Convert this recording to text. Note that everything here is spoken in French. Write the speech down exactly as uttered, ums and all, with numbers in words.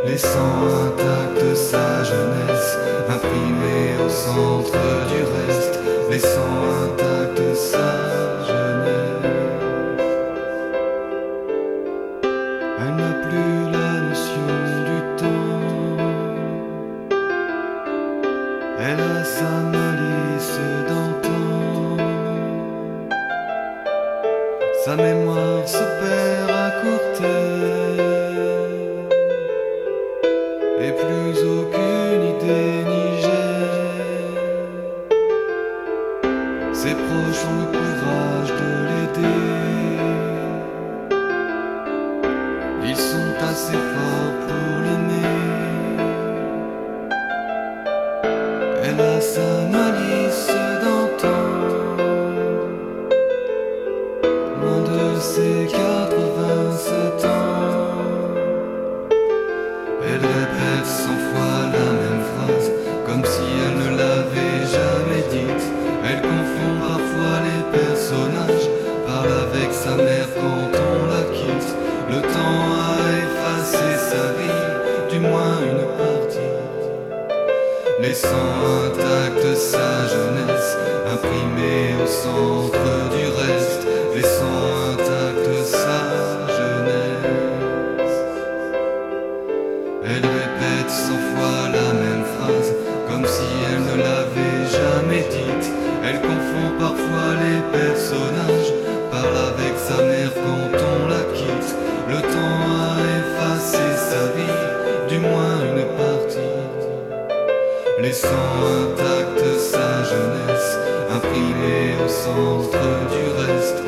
laissant intacte sa jeunesse, imprimée au centre du reste, laissant intacte sa jeunesse. Elle n'a plus la notion du temps, elle a sa malice d'antan, sa mémoire se perd à court terme, et plus aucune idée n'y gère. Ses proches ont le courage de l'aider, ils sont assez forts pour l'aimer. Elle a sa malice d'antan, loin de ses quatre-vingt-sept ans. Elle répète cent fois la même phrase, comme si elle ne l'avait jamais dite. Elle confond parfois les personnages, parle avec sa mère quand on la quitte. Le temps a effacé sa vie, du moins une partie, laissant intacte sa jeunesse, imprimée au centre du reste, laissant intacte sa jeunesse. Elle répète cent fois la même phrase, comme si elle ne l'avait jamais dite. Elle confond parfois les personnages, parle avec sa mère quand on la quitte. Le temps a effacé sa vie, du moins une partie, laissant intacte sa jeunesse, imprimée au centre du reste,